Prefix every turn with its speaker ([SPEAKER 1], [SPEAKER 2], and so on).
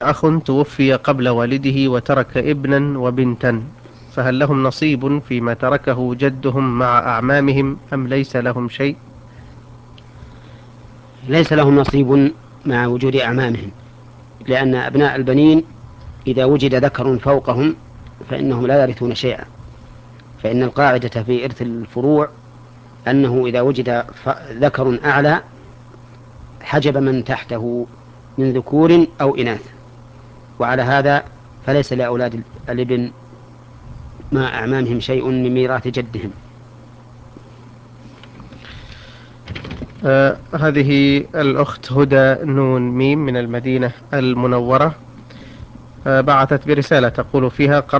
[SPEAKER 1] أخ توفي قبل والده وترك ابنا وبنتا، فهل لهم نصيب فيما تركه جدهم مع أعمامهم أم ليس لهم شيء؟
[SPEAKER 2] ليس لهم نصيب مع وجود أعمامهم، لأن أبناء البنين إذا وجد ذكر فوقهم فإنهم لا يرثون شيئا، فإن القاعدة في إرث الفروع أنه إذا وجد ذكر أعلى حجب من تحته من ذكور أو إناث، وعلى هذا فليس لأولاد الابن مع أعمامهم شيء من ميراث جدهم.
[SPEAKER 1] هذه الأخت هدى نون ميم من المدينة المنورة، بعثت برسالة تقول فيها: